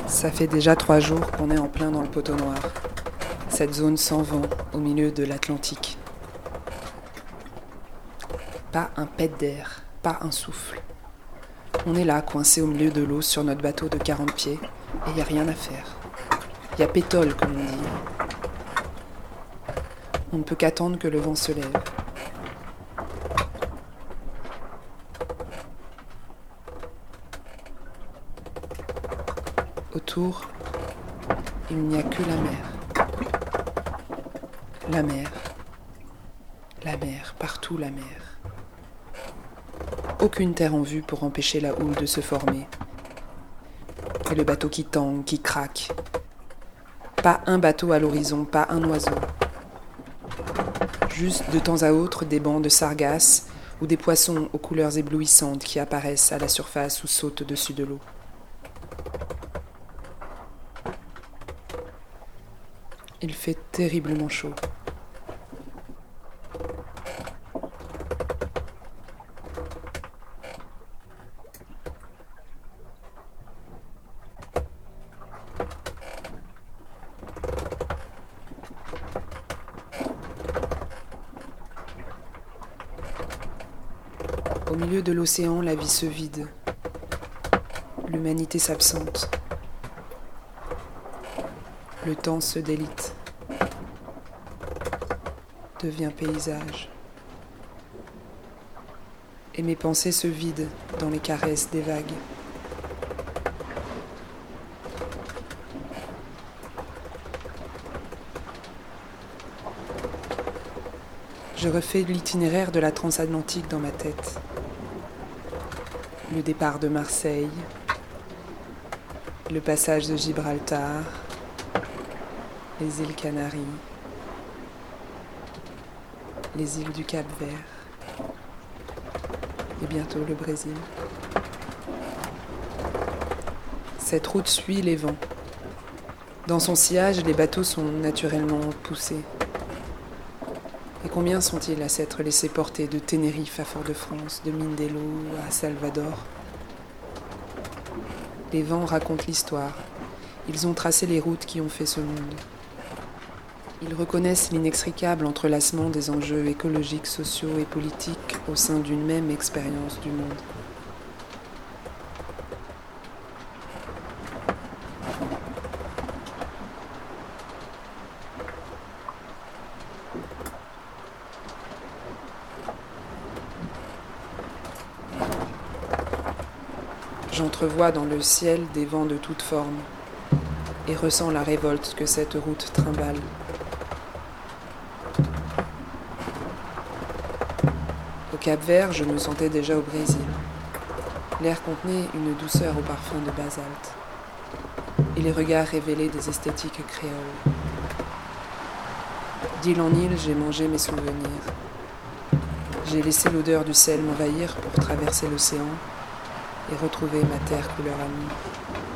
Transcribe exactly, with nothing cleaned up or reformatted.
Ça fait déjà trois jours qu'on est en plein dans le poteau noir. Cette zone sans vent au milieu de l'Atlantique. Pas un pet d'air, pas un souffle. On est là, coincé au milieu de l'eau sur notre bateau de quarante pieds, et il n'y a rien à faire. Il y a pétole, comme on dit. On ne peut qu'attendre que le vent se lève. Autour, il n'y a que la mer. La mer. La mer, partout la mer. Aucune terre en vue pour empêcher la houle de se former. Et le bateau qui tangue, qui craque. Pas un bateau à l'horizon, pas un oiseau. Juste de temps à autre des bancs de sargasses ou des poissons aux couleurs éblouissantes qui apparaissent à la surface ou sautent au-dessus de l'eau. Il fait terriblement chaud. Au milieu de l'océan, la vie se vide. L'humanité s'absente. Le temps se délite. Devient paysage. Et mes pensées se vident dans les caresses des vagues. Je refais l'itinéraire de la transatlantique dans ma tête. Le départ de Marseille, le passage de Gibraltar, les îles Canaries, les îles du Cap-Vert et bientôt le Brésil. Cette route suit les vents. Dans son sillage, les bateaux sont naturellement poussés. Et combien sont-ils à s'être laissés porter de Tenerife à Fort-de-France, de Mindelo à Salvador? Les vents racontent l'histoire. Ils ont tracé les routes qui ont fait ce monde. Ils reconnaissent l'inextricable entrelacement des enjeux écologiques, sociaux et politiques au sein d'une même expérience du monde. J'entrevois dans le ciel des vents de toutes formes et ressens la révolte que cette route trimballe. Au Cap-Vert, je me sentais déjà au Brésil. L'air contenait une douceur au parfum de basalte et les regards révélaient des esthétiques créoles. D'île en île, j'ai mangé mes souvenirs. J'ai laissé l'odeur du sel m'envahir pour traverser l'océan et retrouver ma terre couleur amie.